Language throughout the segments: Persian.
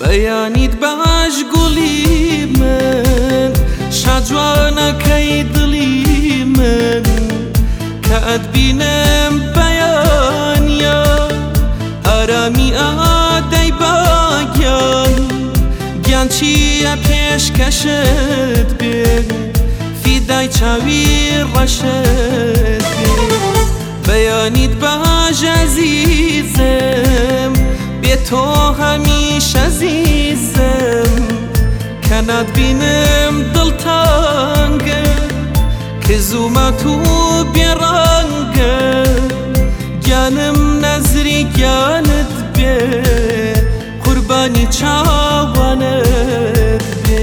بەیانیت باش گوڵی من شاجوانەکەی دڵی من کە ئەتبینم بەیانیا ئارامی ئادەی باگیان گیان چییە پێشکەشت بێ فیدای چاوی ڕەشت بێ بەیانیت باش عەزیزم بێ تۆ هەمیشە زیزم کە ناتبینم دڵتانگە کە زوومەت و بێڕەنگە گیانم نەزری گیانت بێ قوربانی چاوانت بێ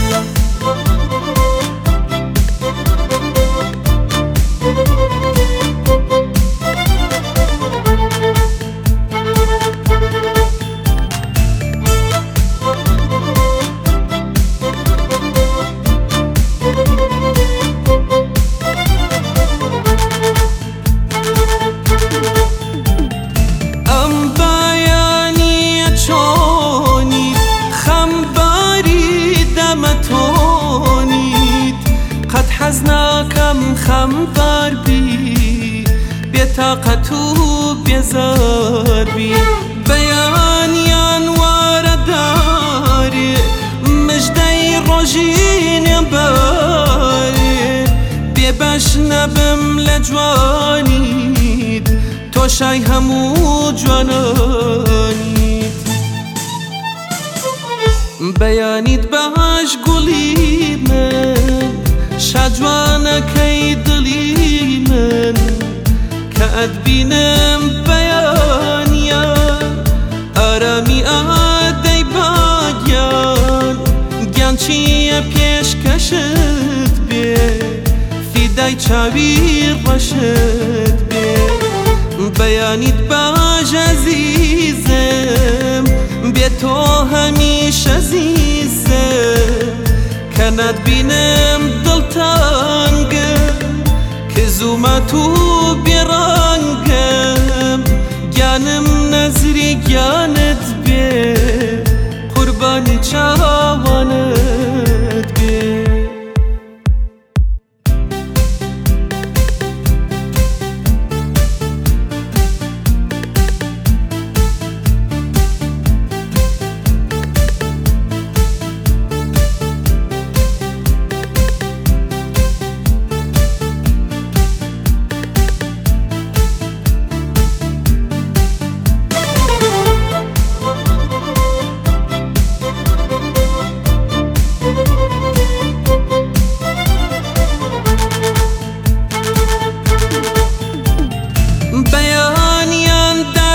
حەز ناکەم خەمبار بی بێتاقەت و بێزار بی بەیانیان وارەدارێ مژدەی ڕۆژی نێبارێ بێبەش نەبم لە جوانیت تۆشای هەموو جوانانیت بەیانیت باش گوڵی من شاجوانەکەی دڵی من کە ئەتبینم بەیانیا ئارامی ئادەی باگیان گیان چییە پێشکەشت بێ فیدای چاوی ڕەشت بێ بەیانیت باش عەزیزم بێ تۆ هەمیشە زیزم کە ناتبینم دڵتانگە کە زوومەت و بێڕەنگەم گیانم نەزری گیانت بێ قوربانی چاوانت بێ بەیانیان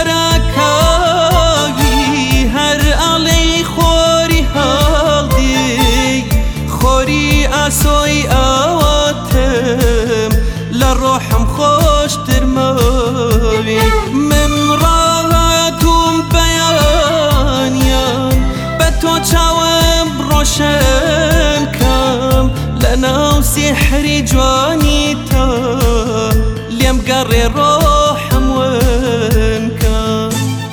دەرەکاوی هەر ئەڵێی خۆری هەڵدی خۆری ئاسۆی ئاواتم لە ڕۆحم خۆشترمەوی من ڕاهاتوم بەیانیان بە تۆ چاوم ڕۆشن کەم لە ناو سیحری جوانی تا لێم گەڕێ ڕۆحم ونکە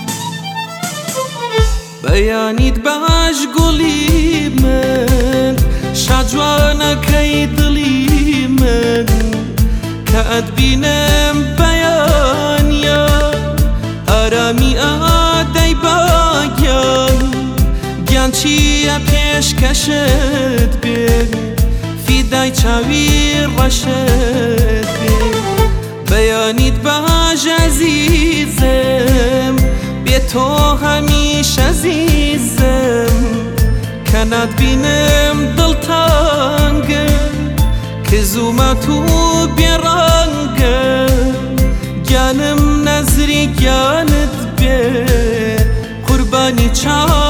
بەیانیت باش گوڵی من شاجوانەکەی دڵی من کە ئەتبینم بەیانیا ئارامی ئادەی باگیان گیان چییە پێشکەشت بێ فیدای چاوی ڕەشت بێ بەیانیت باش عەزیزم بێ تۆ هەمیشە زیزم کە ناتبینم دڵتانگە کە زوومەت و بێڕەنگە گیانم نەزری گیانت بێ قوربانی چاوانت